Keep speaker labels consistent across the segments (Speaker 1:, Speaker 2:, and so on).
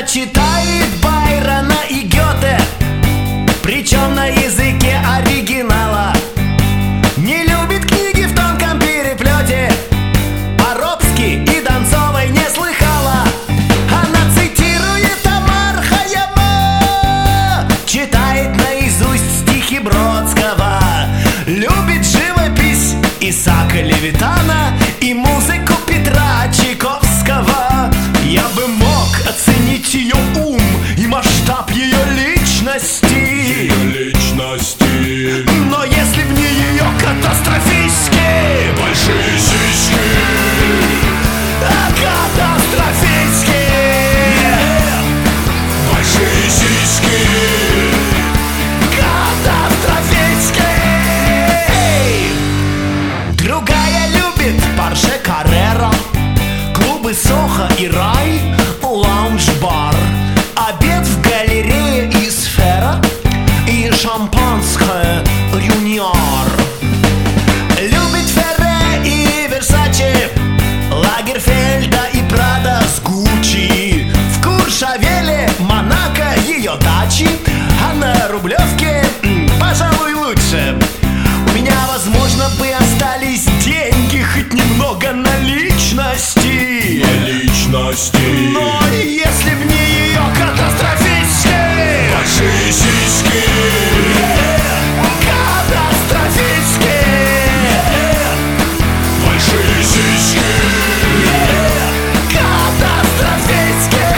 Speaker 1: читает Байрона и Гёте, причем на языке оригинала. Не любит книги в тонком переплете, а Робски и Донцовой не слыхала. Она цитирует Омар Хайяма, читает наизусть стихи Бродского, любит живопись Исаака Левитана и музыку Петра Чайковского. Я бы мог оценить ее ум и масштаб ее личности, но если в ней ее катастрофически большие сиськи, катастрофически большие сиськи, катастрофически. Другая любит Порше Каррера, клубы Сохо и Рай, лаунж-бар, обед в галерее и Сфера и шампанское Юниор. Любит Ферре и Версаче, Лагерфельда и Прада с Гуччи. В Куршавеле, Монако ее дачи, а на Рублевке, пожалуй, лучше. У меня, возможно, бы остались деньги, хоть немного наличности, но если в ней ее катастрофически большие сиськи, катастрофически большие сиськи, катастрофически.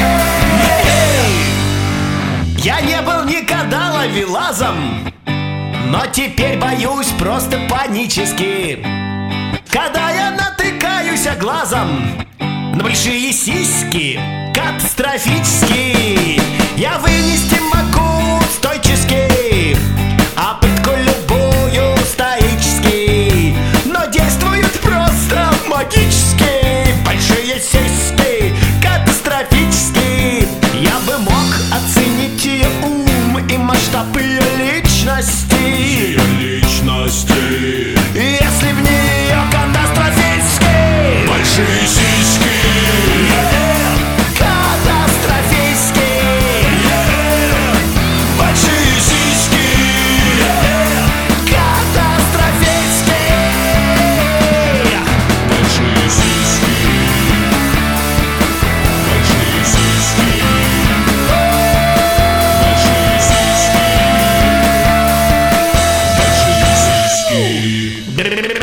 Speaker 1: Я не был никогда ловелазом, но теперь боюсь просто панически, когда я натыкаюсь глазом на большие сиськи, катастрофически. Я вынести могу стойчески, а пытку любую стоически, но действует просто магически. Большие сиськи, катастрофически. Я бы мог оценить ее ум и масштаб ее личности, если в ней ее катастрофически большие сиськи, катастрофически большие сиськи, катастрофически большие сиськи, большие сиськи, большие сиськи, большие сиськи.